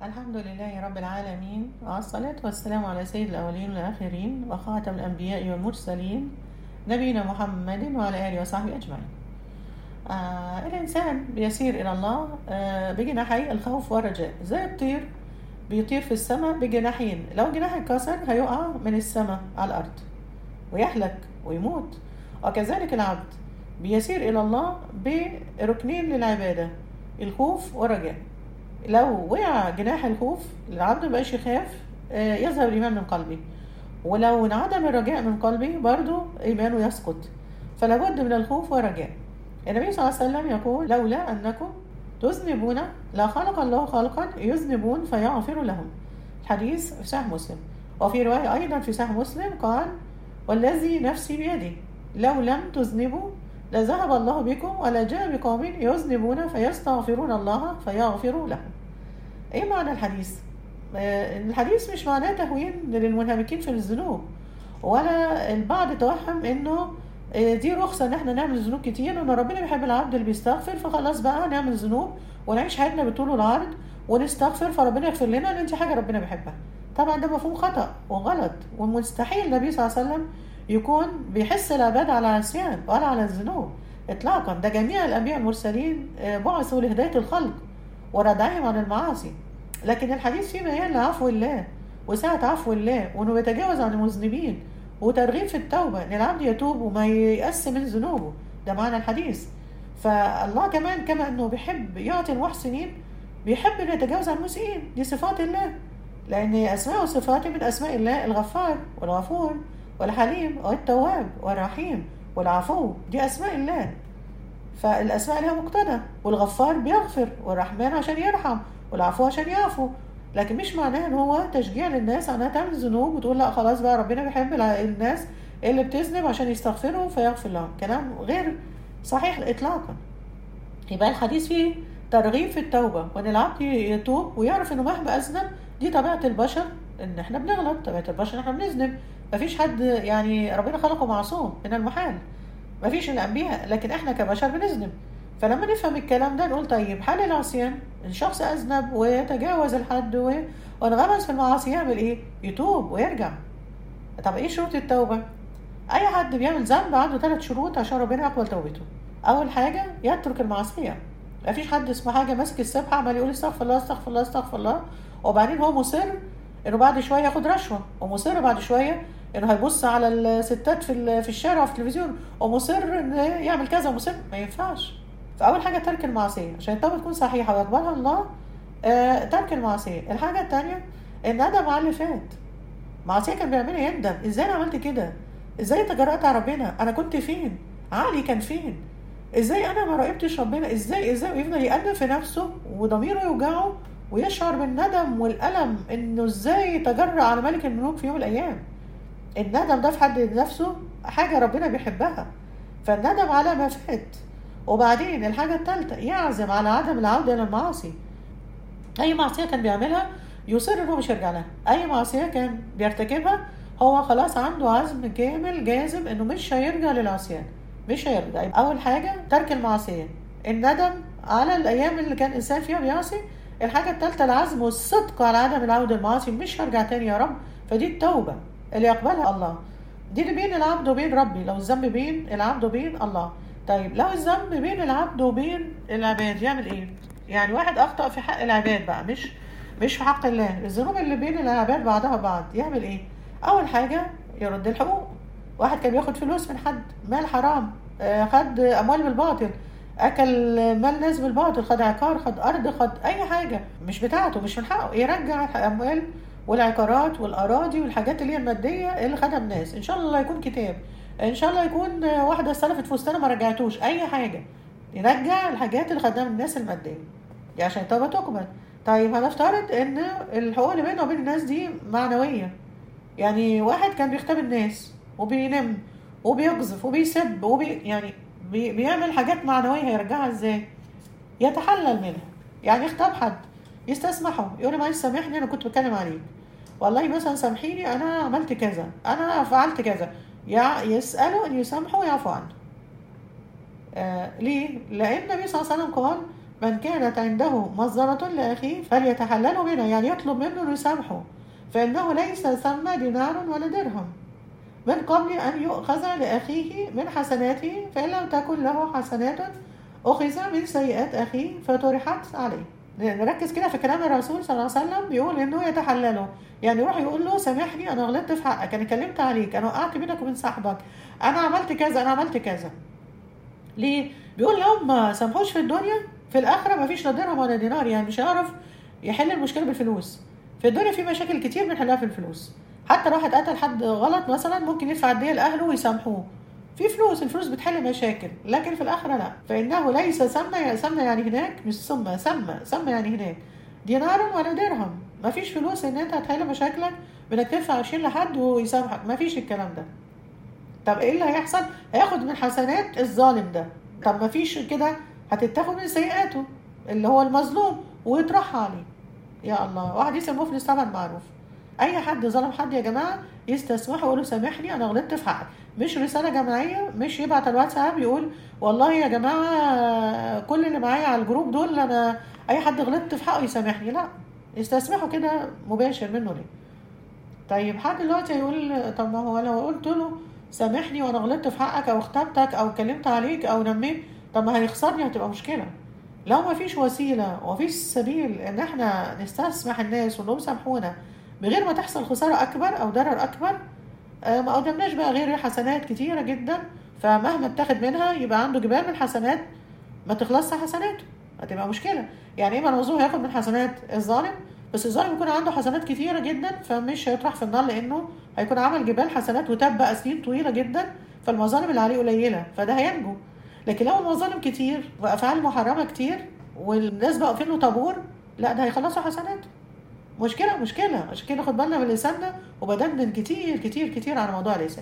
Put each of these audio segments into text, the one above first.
الحمد لله رب العالمين، والصلاة والسلام على سيد الأولين والآخرين وخاتم الأنبياء والمرسلين نبينا محمد وعلى آله وصحبه أجمعين. الإنسان بيسير إلى الله بجناحي الخوف والرجاء، زي الطير بيطير في السماء بجناحين، لو جناح اتكسر هيقع من السماء على الأرض ويهلك ويموت. وكذلك العبد بيسير إلى الله بركنين للعبادة، الخوف والرجاء. لو وقع جناح الخوف العبد مبقاش يخاف، يذهب الإيمان من قلبه، ولو انعدم الرجاء من قلبه برضو إيمانه يسقط. فلا بد من الخوف والرجاء. النبي صلى الله عليه وسلم يقول: لولا أنكم تذنبون لا خلق الله خلقا يذنبون فيغفر لهم. الحديث في صحيح مسلم. وفي رواية أيضا في صحيح مسلم قال: والذي نفسي بيده لو لم تذنبوا لذهب الله بكم ولجاء بقوم يذنبون فيستغفرون الله فيغفر لهم. ايه معنى الحديث؟ الحديث مش معناه تهوين للمنهمكين في الذنوب، ولا البعض توهم انه دي رخصة ان احنا نعمل ذنوب كتير، وان ربنا بيحب العبد اللي بيستغفر، فخلاص بقى نعمل ذنوب ونعيش حياتنا بالطول والعرض ونستغفر فربنا يغفر لنا، لان دي حاجة ربنا بيحبها. طبعا ده مفهوم خطأ وغلط، ومستحيل النبي صلى الله عليه وسلم يكون بيحس العباد على العصيان ولا على الذنوب اطلاقا. ده جميع الانبياء المرسلين بعثوا لهداية الخلق وردعهم عن المعاصي، لكن الحديث فيه بيان لعفو الله وسعة عفو الله، وانه بيتجاوز عن المذنبين، وترغيب في التوبة ان العبد يتوب وما ييأس من ذنوبه. ده معنى الحديث. فالله كمان كما انه بيحب يعطي المحسنين بيحب انه يتجاوز عن المسيئين. دي صفات الله، لان اسماء وصفاته من اسماء الله الغفار والغفور والحليم والتواب والرحيم والعفو، دي اسماء الله. فالاسماء لها مقتضى، والغفار بيغفر، والرحمن عشان يرحم، والعفو عشان يعفو. لكن مش معناه ان هو تشجيع للناس انها تعمل ذنوب وتقول لا خلاص بقى ربنا بيحب الناس اللي بتذنب عشان يستغفروا فيغفر لهم. كلام غير صحيح اطلاقا. يبقى الحديث فيه ترغيب في التوبة، وان العبد يتوب ويعرف انه مهما اذنب دي طبيعة البشر، ان احنا بنغلط، طبيعة البشر ان احنا بنذنب. مفيش حد يعني ربنا خلقه معصوم من المحال، مفيش الانبياء، لكن احنا كبشر بنذنب. فلما نفهم الكلام ده نقول طيب حل العصيان، الشخص اذنب ويتجاوز الحد وانغمس في المعاصي يعمل ايه؟ يتوب ويرجع. طب ايه شروط التوبة؟ اي حد بيعمل ذنب عنده 3 شروط عشان ربنا يقبل توبته. اول حاجة يترك المعصية. مفيش حد اسمه حاجة ماسك السبحة عمال يقول استغفر الله استغفر الله استغفر الله، وبعدين هو مصر انه بعد شوية ياخد رشوة، ومصر بعد شوية انه هيبص على الستات في الشارع وفي التلفزيون، ومصر انه يعمل كذا، ومصر. ما ينفعش. فاول حاجة ترك المعصية عشان التوبة تكون صحيحة ويقبلها الله. ترك المعصية. الحاجة التانية الندم على اللي فات. معصية كان بيعملها يندم، ازاي انا عملت كده؟ ازاي تجرأت على ربنا؟ انا كنت فين؟ عقلي كان فين؟ ازاي انا ما راقبتش ربنا؟ ازاي ويفضل يأنب في نفسه وضميره يوجعه ويشعر بالندم والألم انه ازاي تجرأ على ملك الملوك في يوم من الايام. الندم ده في حد نفسه حاجة ربنا بيحبها، فالندم على ما فات. وبعدين الحاجة الثالثة يعزم على عدم العودة إلى المعاصي. أي معصية كان بيعملها يصر إنه مش يرجع لها. أي معصية كان بيرتكبها هو خلاص عنده عزم كامل جازم إنه مش هيرجع للعصيان، مش هيرجع. أول حاجة ترك المعصية، الندم على الأيام اللي كان الإنسان فيها بيعصي. الحاجة الثالثة العزم والصدق على عدم العودة للمعاصي، مش هرجع تاني يا رب. فدي التوبة اللي يقبلها الله، دي اللي بين العبد وبين ربي. لو الذنب بين العبد وبين الله. طيب لو الذنب بين العبد وبين العباد يعمل ايه؟ يعني واحد اخطأ في حق العباد بقى، مش في حق الله، الذنوب اللي بين العباد بعضها بعض، يعمل ايه؟ اول حاجة يرد الحقوق. واحد كان بياخد فلوس من حد، مال حرام، خد اموال بالباطل، اكل مال ناس بالباطل، خد عقار، خد ارض، خد اي حاجة مش بتاعته، مش من حقه، يرجع اموال والعقارات والاراضي والحاجات اللي هي الماديه اللي خدها الناس. ان شاء الله يكون كتاب، ان شاء الله يكون واحده استلفت فستانه ما رجعتوش، اي حاجه يرجع الحاجات اللي خدها من الناس الماديه دي عشان التوبه تقبل. طيب هنفترض ان الحقوق اللي بينه وبين الناس دي معنويه، يعني واحد كان بيختبي الناس وبينم وبيقذف وبيسب يعني بيعمل حاجات معنويه، هيرجعها ازاي؟ يتحلل منها. يعني يختار حد يستسمحه، يقول له معلش سامحني انا كنت بتكلم عليك، والله مثلا سامحيني انا عملت كذا، انا فعلت كذا، يسأله ان يسامحه ويعفو عنه. ليه؟ لان النبي صلى الله عليه وسلم قال من كانت عنده مظلمة لأخيه فليتحلله منها، يعني يطلب منه أن يسامحه، فإنه ليس ثم دينار ولا درهم من قبل أن يؤخذ لأخيه من حسناته، فإن لم تكن له حسنات أخذ من سيئات أخيه فطرحت عليه. نركز كده في كلام الرسول صلى الله عليه وسلم، بيقول إنه يتحلله، يعني يروح يقول له سامحني أنا غلطت في حقك، أنا كلمت عليك، أنا وقعت بينك وبين صاحبك، أنا عملت كذا، أنا عملت كذا. ليه؟ بيقول لو ما سامحوش في الدنيا، في الآخرة ما فيش لا درهم ولا دينار، يعني مش هيعرف يحل المشكلة بالفلوس. في الدنيا في مشاكل كتير بنحلها في الفلوس، حتى لو واحد قتل حد غلط مثلا ممكن يدفع الدية لأهله ويسامحوه، في فلوس، الفلوس بتحل مشاكل. لكن في الآخرة لا، فإنه ليس سمى يعني هناك، مش سمى يعني هناك دينار ولا درهم، ما فيش فلوس إن أنت هتحل مشاكلك بإنك تدفع 20 لحد ويسامحك، ما فيش الكلام ده. طب ايه اللي هيحصل؟ هياخد من حسنات الظالم ده. طب ما فيش كده، هتتاخد من سيئاته اللي هو المظلوم ويطرحها عليه. يا الله، واحد يسمى مفلس طبعا معروف. اي حد ظلم حد يا جماعه يستسمحه ويقول له سامحني انا غلطت في حقك، مش رساله جماعيه، مش يبعت الواتساب يقول والله يا جماعه كل اللي معايا على الجروب دول انا اي حد غلطت في حقه يسامحني، لا، يستسمحه كده مباشر منه ليه. طيب حد دلوقتي هيقول طب ما هو لو قلت له سامحني وانا غلطت في حقك او اختبتك او كلمت عليك او نميت، طب ما هيخسرني، هتبقى مشكله. لو ما فيش وسيله ومفيش سبيل ان احنا نستسمح الناس وانهم يسامحونا بغير ما تحصل خساره اكبر او ضرر اكبر، ما قدمناش بقى غير حسنات كتيره جدا، فمهما اتاخد منها يبقى عنده جبال من الحسنات ما تخلصش حسناته، هتبقى مشكله. يعني ايه المنظور هياخد من حسنات الظالم، بس الظالم يكون عنده حسنات كتيره جدا فمش هيطرح في النار، لانه هيكون عمل جبال حسنات وتاب بقى سنين طويله جدا، فالمظالم اللي عليه قليله، فده هينجو. لكن لو المظالم كتير وافعال محرمه كتير والناس بقى واقفين له طابور، لا ده هيخلصوا حسناته. مشكله. عشان كده خد بالنا من لساننا، وبدندن كتير كتير كتير على موضوع اللسان.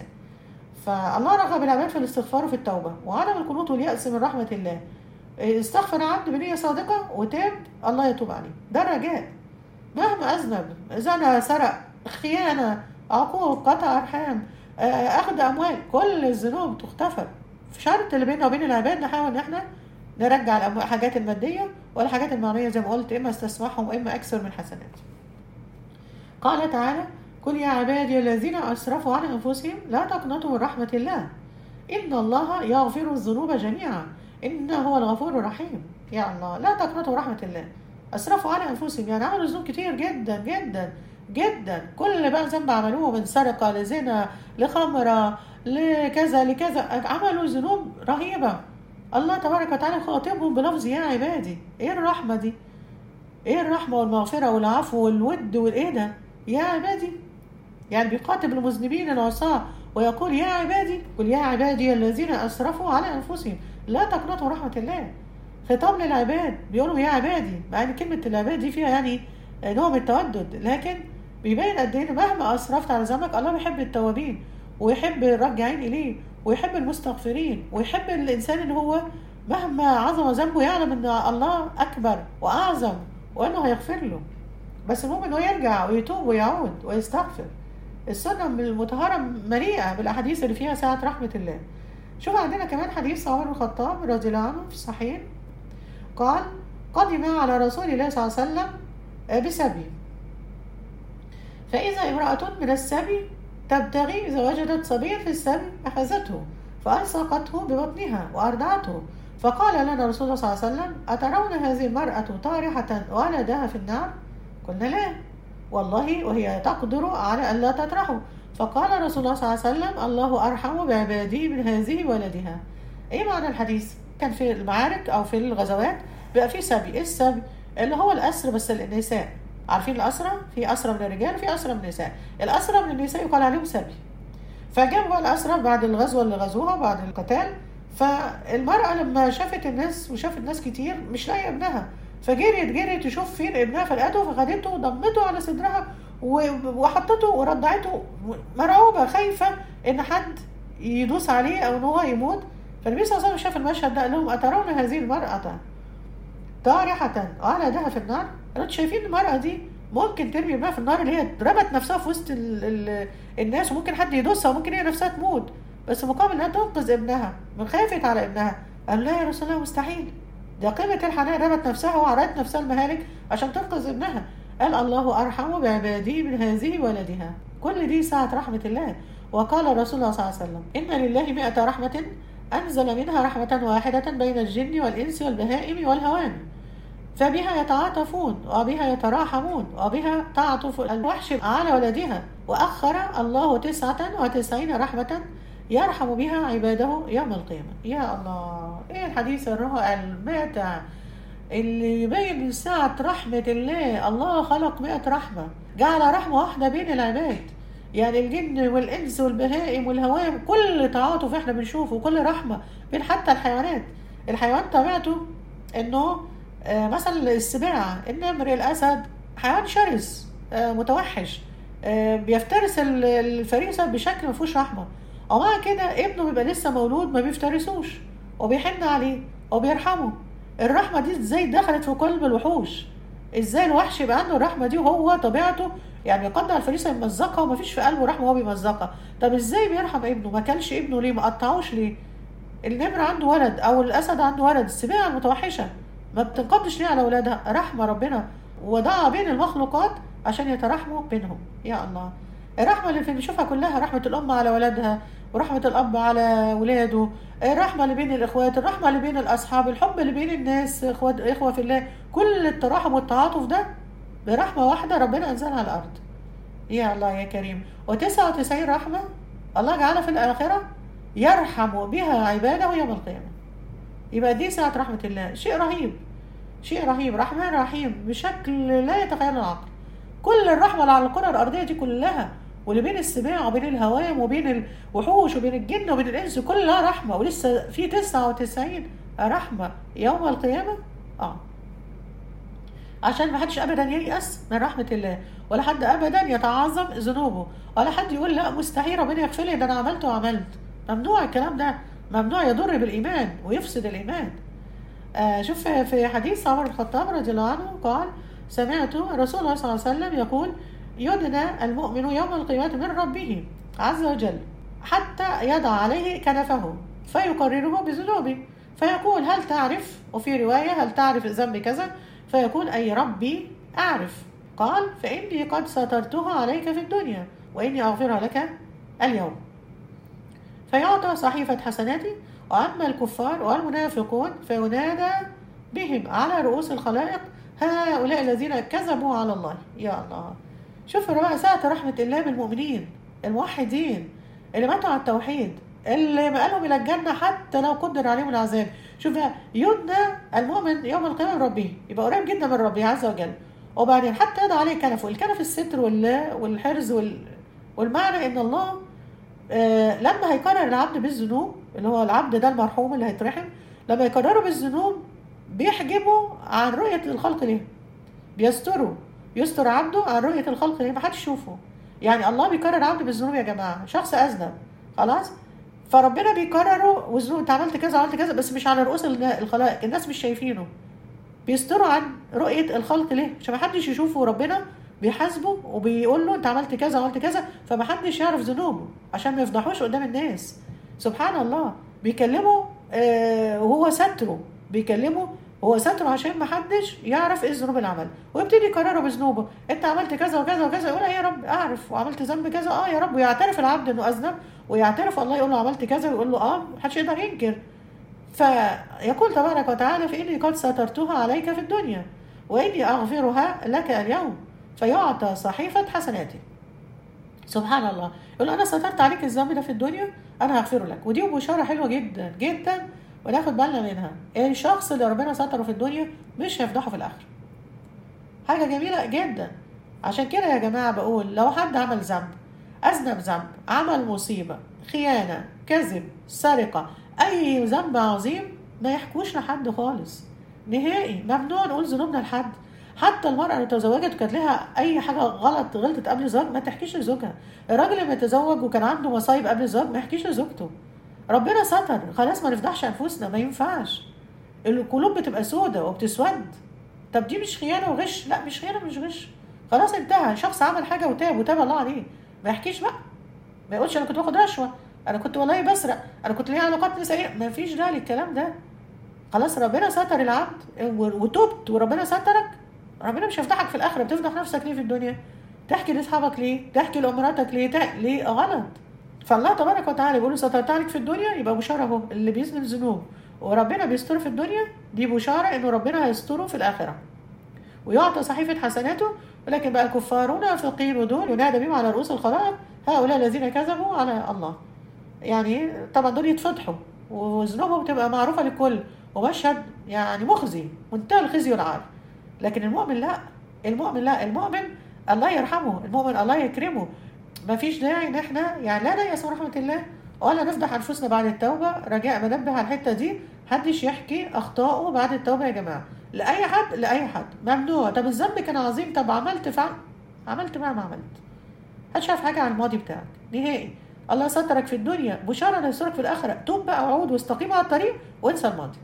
فالله رغب العباد في الاستغفار وفي التوبه وعدم القنوط واليأس من رحمه الله. استغفر عبد بنية صادقة وتاب، الله يتوب عليه، ده الرجاء. مهما أذنب، زنى، سرق، خيانة، عقوق، قطع أرحام، أخذ أموال، كل الذنوب تغتفر. في شرط اللي بيننا وبين العباد نحاول إن احنا نرجع الحاجات المادية والحاجات المعنوية زي ما قلت، إما استسمحهم وإما أكثر من حسنات. قال تعالى: قل يا عبادي الذين أسرفوا على أنفسهم لا تقنطوا من رحمة الله إن الله يغفر الذنوب جميعا إنه هو الغفور الرحيم. يا الله، لا تقنطوا رحمة الله. أسرفوا على أنفسهم يعني عملوا ذنوب كتير جدا جدا جدا، كل بقى ذنب عملوه من سرقة لزنا لخمرة لكذا لكذا، عملوا ذنوب رهيبة. الله تبارك وتعالى خاطبهم بلفظ يا عبادي. ايه الرحمة دي؟ ايه الرحمة والمغفرة والعفو والود والايه ده؟ يا عبادي، يعني بيخاطب المذنبين العصاة ويقول يا عبادي، قل يا عبادي الذين أسرفوا على أنفسهم لا تقنطوا رحمة الله. خطاب للعباد، بيقولوا يا عبادي، مع ان كلمة العباد دي فيها يعني نوع من التودد، لكن بيبين قد ايه مهما أسرفت على ذنبك الله بيحب التوابين ويحب الراجعين إليه ويحب المستغفرين ويحب الإنسان اللي هو مهما عظم ذنبه يعلم ان الله أكبر وأعظم وأنه هيغفر له، بس المهم انه يرجع ويتوب ويعود ويستغفر. السنة المطهرة مليئة بالأحاديث اللي فيها ساعة رحمة الله. شوف عندنا كمان حديث عمر بن الخطاب رضي الله عنه في الصحيح، قال: قدم على رسول الله صلى الله عليه وسلم بسبي، فإذا امرأة من السبي تبتغي، إذا وجدت صبيا في السبي أخذته فألصقته ببطنها وأرضعته، فقال لنا رسول الله صلى الله عليه وسلم: أترون هذه المرأة طارحة ولدها في النار؟ قلنا: لا والله، وهي تقدر على أن لا تطرحه. فقال رسول الله صلى الله عليه وسلم: الله أرحم بعباده من هذه ولدها. إيه معنى الحديث؟ كان في المعارك أو في الغزوات بقى في سبي. إيه السبي؟ اللي هو الأسر بس النساء. عارفين الأسرة؟ في أسرة من الرجال وفي أسرة من النساء. الأسرة من النساء يقال عليهم سبي. فجابوا بقى الأسرة بعد الغزوة اللي غزوها بعد القتال، فالمرأة لما شافت الناس وشافت ناس كتير مش لاقية ابنها، فجريت تشوف فين ابنها، فلقته فخدته وضمته على صدرها وحطته ورضعته، مرعوبة خايفة ان حد يدوس عليه او ان هو يموت. فالنبي صلى الله عليه وسلم شاف المشهد ده قال لهم: أترون هذه المرأة طارحة ولدها في النار؟ انتوا شايفين المرأة دي ممكن ترمي ابنها في النار، اللي هي رمت نفسها في وسط الناس وممكن حد يدوسها وممكن هي نفسها تموت، بس مقابل انها تنقذ ابنها من خافت على ابنها. قال: لا يا رسول الله، مستحيل، ده قيمة الحنان، رمت نفسها وعرضت نفسها المهالك عشان تنقذ ابنها. قال الله أرحم بعباده من هذه ولدها. كل دي ساعة رحمة الله. وقال رسول الله صلى الله عليه وسلم: إن لله 100 رحمة أنزل منها رحمة واحدة بين الجن والإنس والبهائم والهوان، فبها يتعاطفون وبها يتراحمون وبها تعطف الوحش على ولدها. وأخر الله 99 رحمة يرحم بها عباده يوم القيامة. يا الله، إيه الحديث الرائع الماتع اللي يبين سعة رحمة الله. الله خلق 100 رحمة، جعل رحمة واحدة بين العباد، يعني الجن والإنس والبهائم والهوام، كل تعاطف احنا بنشوفه، كل رحمة بين حتى الحيوانات. الحيوان طبيعته انه مثلا السباع، النمر، الأسد، حيوان شرس متوحش، بيفترس الفريسة بشكل ما فيهوش رحمة، ومع كده ابنه بيبقى لسه مولود ما بيفترسوش وبيحن عليه وبيرحمه. الرحمة دي ازاي دخلت في قلب الوحوش؟ ازاي الوحش يبقى عنده الرحمة دي وهو طبيعته يعني يقطع الفريسة يمزقها ومفيش في قلبه رحمة وهو بيمزقها؟ طب ازاي بيرحم ابنه؟ ما كلش ابنه ليه؟ ما قطعوش ليه؟ النمر عنده ولد او الاسد عنده ولد، السباع المتوحشة ما بتنقضش ليه على اولادها؟ رحمة ربنا وضعها بين المخلوقات عشان يتراحموا بينهم. يا الله، الرحمة اللي بنشوفها كلها رحمة الأم على ولدها، ورحمة الأب على ولاده، الرحمة اللي بين الإخوات، الرحمة اللي بين الأصحاب، الحب اللي بين الناس، إخوة في الله. كل التراحم والتعاطف ده برحمة واحدة ربنا أنزلها على الأرض. يا الله يا كريم. و99 رحمة الله جعلها في الآخرة يرحم بها عباده يوم القيامة. يبقى دي ساعة رحمة الله، شيء رهيب، شيء رهيب. رحمن رحيم بشكل لا يتخيل العقل. كل الرحمة اللي على الكرة الأرضية دي كلها، واللي بين السباع وبين الهوام وبين الوحوش وبين الجن وبين الإنس، كلها رحمة، ولسه في 99 رحمة يوم القيامة. عشان ما حدش أبدا ييأس من رحمة الله، ولا حد أبدا يتعظم ذنوبه، ولا حد يقول لا مستحيل ربنا يغفر لي، ده أنا عملت وعملت. ممنوع الكلام ده، ممنوع، يضر بالإيمان ويفسد الإيمان. شوف في حديث عمر بن الخطاب رضي الله عنه قال: سمعت رسول الله صلى الله عليه وسلم يقول: يدنى المؤمن يوم القيامة من ربه عز وجل حتى يضع عليه كنفه فيقرره بذنوبه، فيقول: هل تعرف؟ وفي رواية: هل تعرف ذنب كذا؟ فيقول: أي ربي أعرف. قال: فإني قد سترتها عليك في الدنيا وإني أغفرها لك اليوم. فيعطى صحيفة حسناته. وأما الكفار والمنافقون فينادى بهم على رؤوس الخلائق: هؤلاء الذين كذبوا على الله. يا الله، شوف بقى ساعة رحمة الله بالمؤمنين الموحدين اللي ماتوا على التوحيد، اللي مقالهم إلى الجنة حتى لو قدر عليهم العذاب. شوف يدنى المؤمن يوم القيامة من ربه، يبقى قريب جدا من ربه عز وجل. وبعدين حتى يضع عليه كنف، والكنف الستر والحرز والمعنى إن الله لما هيقرر العبد بالذنوب، اللي هو العبد ده المرحوم اللي هيترحم، لما يقرره بالذنوب بيحجبه عن رؤية الخلق ليه، يستر عبده عن رؤية الخلق ليه، محدش يشوفه. يعني الله بيقرر عبد بالذنوب يا جماعة، شخص أذنب خلاص، فربنا بيقرره والذنوب، انت عملت كذا عملت كذا، بس مش على رؤوس الخلائق، الناس مش شايفينه، بيستروا عن رؤية الخلق ليه؟ عشان محدش يشوفه. ربنا بيحاسبه وبيقول له انت عملت كذا وعملت كذا، فمحدش يعرف ذنوبه عشان ما يفضحوش قدام الناس. سبحان الله، بيكلمه وهو ستره، بيكلمه وهو ستره عشان محدش يعرف ايه الذنوب اللي عملها، ويبتدي يكرره بذنوبه. انت عملت كذا وكذا وكذا، يقول يا رب اعرف، وعملت ذنب كذا يا رب، ويعترف العبد انه اذنب، ويعترف الله يقول له عملت كذا، ويقول له محدش يقدر ينكر. فيقول تبارك وتعالى: فإني قد سترتها عليك في الدنيا وإني أغفرها لك اليوم. فيعطى صحيفة حسناته. سبحان الله، يقول أنا سترت عليك الذنب ده في الدنيا، أنا هغفره لك. ودي بشارة حلوة جدا جدا، وناخد بالنا منها. الشخص اللي ربنا ستره في الدنيا مش هيفضحه في الآخر. حاجة جميلة جدا. عشان كده يا جماعة بقول: لو حد عمل ذنب، أذنب ذنب، عمل مصيبة، خيانة، كذب، سرقة، أي ذنب عظيم، ما يحكوش لحد خالص نهائي. ممنوع نقول ذنوبنا لحد. حتى المرأة اللي تزوجت وكانت لها أي حاجة غلطت قبل الزواج، ما تحكيش لزوجها. الراجل لما يتزوج وكان عنده مصايب قبل الزواج، ما يحكيش لزوجته. ربنا ستر خلاص، ما نفضحش أنفسنا، ما ينفعش. القلوب بتبقى سودة وبتسود. طب دي مش خيانة وغش؟ لا، مش خيانة مش غش، خلاص انتهى. شخص عمل حاجة وتاب الله عليه، ما يحكيش بقى، ما يقولش أنا كنت باخد رشوة، أنا كنت والله بسرق، أنا كنت ليا علاقات نسائية. ما فيش داعي للكلام ده خلاص ربنا ستر العبد وتوبت وربنا سترك، ربنا مش هيفضحك في الاخره. بتفضح نفسك ليه في الدنيا؟ تحكي لاصحابك ليه؟ تحكي لامراتك ليه؟ ليه غلط. فالله تبارك وتعالى بيقول سترت عليك في الدنيا، يبقى بشاره اهو. اللي بيذنب ذنوب وربنا بيستره في الدنيا، دي بشاره انه ربنا هيستره في الاخره ويعطى صحيفه حسناته. ولكن بقى الكفار والمنافقين ودول ينادى بهم على رؤوس الخلائق هؤلاء الذين كذبوا على الله. يعني طبعا دول يتفضحوا وذنوبهم تبقى معروفه للكل، ومشهد يعني مخزي، منتهى الخزي والعار. لكن المؤمن لا، المؤمن لا، المؤمن الله يرحمه، المؤمن الله يكرمه. ما فيش داعي ان احنا يعني لا نيأس من رحمة الله ولا نفضح انفسنا بعد التوبة. رجاء منبه على الحتة دي، محدش يحكي اخطائه بعد التوبة يا جماعة، لأي حد، لأي حد ممنوع. طب الذنب كان عظيم، طب عملت عملت ما عملت، محدش عارف حاجة عن الماضي بتاعك نهائي. الله سترك في الدنيا، بشارة انه يسترك في الآخرة. توب بقى وعود واستقيم على الطريق وانسى الماضي.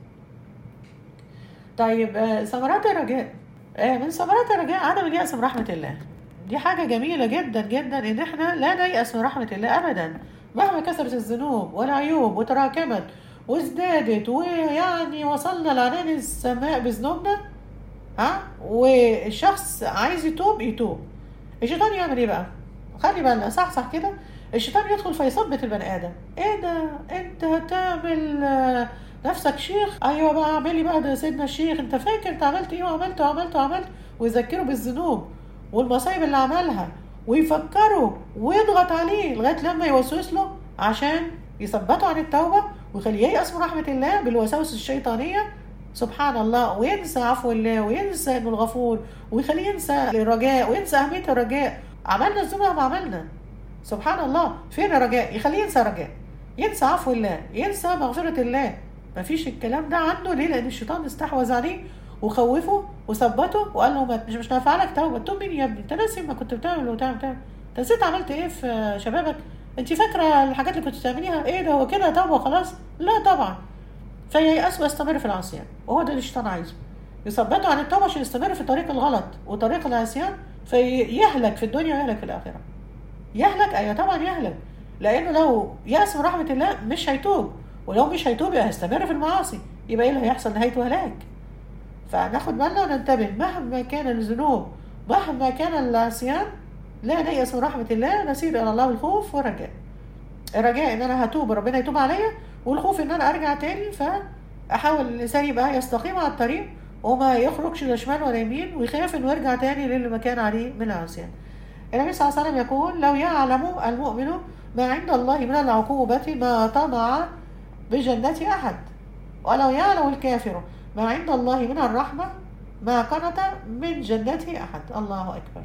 طيب ثمرات الرجاء. من ثمرات الرجاء عدم اليأس من رحمة الله. دي حاجة جميلة جدا جدا ان احنا لا نيأس من رحمة الله ابدا، مهما كثرت الذنوب والعيوب وتراكمت وازدادت، ويعني وصلنا لعنان السماء بذنوبنا. والشخص عايز يتوب. الشيطان يعمل ايه بقى؟ خلي بالنا، صح كده. الشيطان يدخل فيثبت البني ادم. ايه ده؟ انت هتعمل نفسك شيخ؟ ايوه بقى اعملي بقى، ده سيدنا الشيخ، انت فاكر انت عملت ايه وعملت. ويذكره بالذنوب والمصايب اللي عملها، ويفكره ويضغط عليه لغايه لما يوسوس له عشان يثبته عن التوبه ويخليه ييأس من رحمه الله بالوساوس الشيطانيه. سبحان الله. وينسى عفو الله، وينسى انه الغفور، ويخليه ينسى الرجاء وينسى اهميه الرجاء. عملنا الذنوب ما عملنا، سبحان الله. فين الرجاء؟ يخليه ينسى رجاء، ينسى عفو الله، ينسى مغفره الله. مفيش الكلام ده عنده. ليه؟ لان الشيطان استحوذ عليه وخوفه وثبته وقال له مش هفعلك توبه. توب مين يا ابني؟ انت ناسي ما كنت بتعمل انت نسيت عملت ايه في شبابك؟ انت فاكره الحاجات اللي كنت بتعمليها؟ ايه ده؟ هو كده توبه خلاص؟ لا طبعا. فييأس ويستمر في العصيان، وهو ده اللي الشيطان عايزه، يثبته عن التوبه عشان يستمر في طريق الغلط وطريق العصيان، فيهلك في الدنيا ويهلك في الاخره. يهلك، ايوه طبعا يهلك، لانه لو يأس من رحمه الله مش هيتوب، ولو مش هيتوب يبقى هيستمر في المعاصي، يبقى ايه اللي هيحصل؟ نهايته هلاك. فناخد بالنا وننتبه، مهما كان الذنوب، مهما كان العصيان، لا نيأس من رحمة الله، نسير إلى الله بالخوف والرجاء. الرجاء إن أنا هتوب ربنا يتوب عليا، والخوف إن أنا أرجع تاني، فأحاول الإنسان يبقى يستقيم على الطريق وما يخرجش لا شمال ولا يمين، ويخاف إنه يرجع تاني للي ما كان عليه من العصيان. النبي صلى الله عليه وسلم يقول: لو يعلم المؤمن ما عند الله من العقوبة ما طمع بجنة أحد، ولو يعلم الكافر ما عند الله من الرحمة ما قنط من جنته أحد. الله أكبر.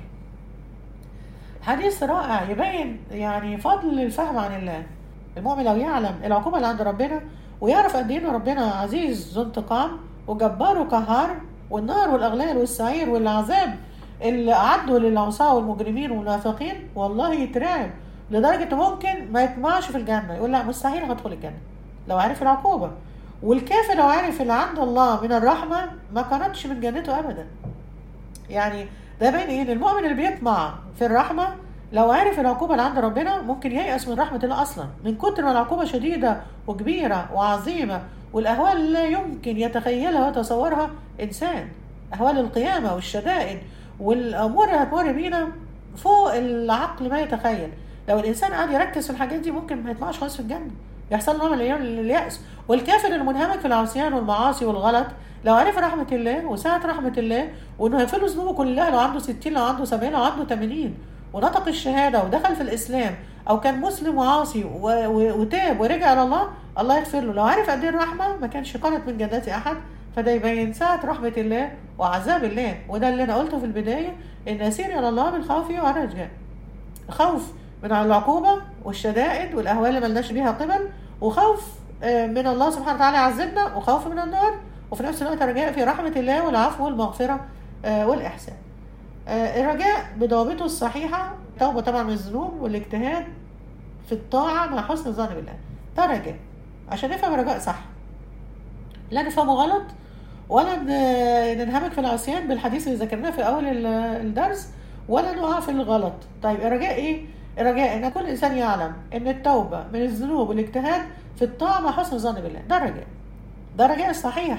حديث رائع يبين يعني فضل الفهم عن الله. المؤمن لو يعلم العقوبة اللي عند ربنا، ويعرف قد ايه ربنا عزيز ذو انتقام وجبار وقهار، والنار والأغلال والسعير والعذاب اللي أعده للعصاة والمجرمين والمنافقين، والله يترعب لدرجة ممكن ما يطمعش في الجنة، يقول لا مستحيل هدخل الجنة لو عرف العقوبة. والكافر لو عرف اللي عند الله من الرحمة ما قنطش من جنته أبدا. يعني ده بين ايه؟ المؤمن اللي بيطمع في الرحمة لو عرف العقوبة اللي عند ربنا ممكن ييأس من رحمة الله أصلا، من كتر ما العقوبة شديدة وكبيرة وعظيمة، والأهوال لا يمكن يتخيلها ويتصورها إنسان. أهوال القيامة والشدائد والأمور اللي هتمر بينا فوق العقل ما يتخيل. لو الإنسان قاعد يركز في الحاجات دي ممكن ما يطلعش خالص في الجنة، يحصل نوع من اليأس. والكافر المنهمك في العصيان والمعاصي والغلط لو عرف رحمة الله وسعة رحمة الله، وإنه هيغفر له ذنوبه كلها، لو عنده 60 لو عنده 70 لو عنده 80، ونطق الشهادة ودخل في الإسلام، أو كان مسلم وعاصي وتاب ورجع إلى الله، الله يغفر له. لو عرف قد ايه الرحمة ما كانش قنط من جنات أحد. فده يبين سعة رحمة الله وعذاب الله. وده اللي أنا قلته في البداية، إن نسير إلى الله بالخوف والرجاء. خوف من العقوبة والشدائد والأهوال اللي ملناش بيها قبل، وخوف من الله سبحانه وتعالى يعذبنا، وخوف من النار، وفي نفس الوقت رجاء في رحمة الله والعفو والمغفرة والإحسان. الرجاء بضوابطه الصحيحة، توبة طبعا من الذنوب، والاجتهاد في الطاعة مع حسن الظن بالله. ده رجاء عشان نفهم الرجاء صح، لا نفهمه غلط، ولا ننهمك في العصيان بالحديث اللي ذكرناه في أول الدرس، ولا نقع في الغلط. طيب الرجاء إيه؟ الرجاء إن كل إنسان يعلم إن التوبة من الذنوب والاجتهاد في الطاعة مع حسن الظن بالله. ده الرجاء، ده الرجاء الصحيح.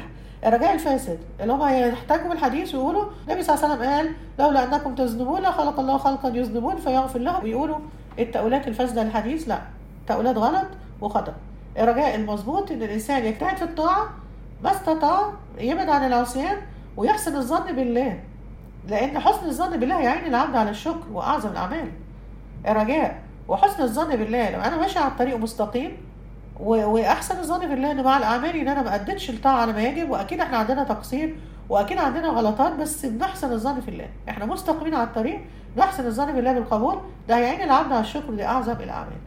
الرجاء الفاسد اللي هم يحتاجوا بالحديث ويقولوا النبي صلى الله عليه وسلم قال لولا انكم تذنبون لخلق الله خلقا يذنبون فيغفر لهم، ويقولوا التأويلات الفاسده للحديث. لا، تأويلات غلط وخطأ. الرجاء المظبوط ان الانسان يجتهد في الطاعه ما استطاع، يبعد عن العصيان ويحسن الظن بالله، لان حسن الظن بالله يعين العبد على الشكر واعظم الاعمال. الرجاء وحسن الظن بالله، لو انا ماشي على الطريق مستقيم واحسن الظن بالله ان مع الاعمال ان انا ما اديتش الطاعه على ما يجب، واكيد احنا عندنا تقصير واكيد عندنا غلطات، بس بنحسن الظن في الله، احنا مستقيمين على الطريق، نحسن الظن بالله بالقبول، ده هيعين العبد على الشكر لاعظم الاعمال.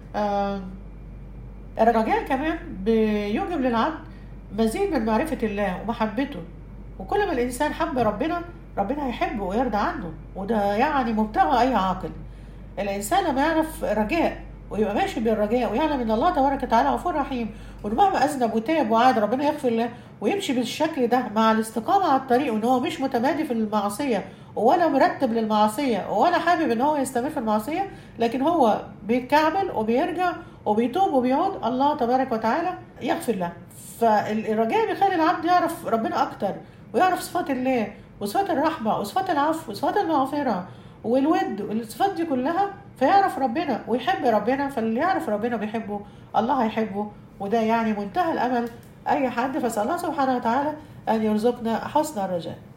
الرجاء كمان بيوجب للعبد مزيد من معرفه الله ومحبته، وكل ما الانسان حب ربنا، ربنا هيحبه ويرضى عنه، وده يعني مبتغى اي عاقل. الانسان لما يعرف رجاء ويبقى ماشي بالرجاء ويعلم ان الله تبارك وتعالى غفور رحيم، وان مهما اذنب وتاب وعاد ربنا يغفر له، ويمشي بالشكل ده مع الاستقامه على الطريق، وان هو مش متمادي في المعصيه ولا مرتب للمعصيه ولا حابب ان هو يستمر في المعصيه، لكن هو بيتكعبل وبيرجع وبيتوب وبيعود، الله تبارك وتعالى يغفر له. فالرجاء بيخلي العبد يعرف ربنا اكتر، ويعرف صفات الله وصفات الرحمه وصفات العفو وصفات المغفره والود والصفات دي كلها، فيعرف ربنا ويحب ربنا. فاللي يعرف ربنا بيحبه الله هيحبه، وده يعني منتهى الامل اي حد. فاسال الله سبحانه وتعالى ان يرزقنا حسن الرجاء.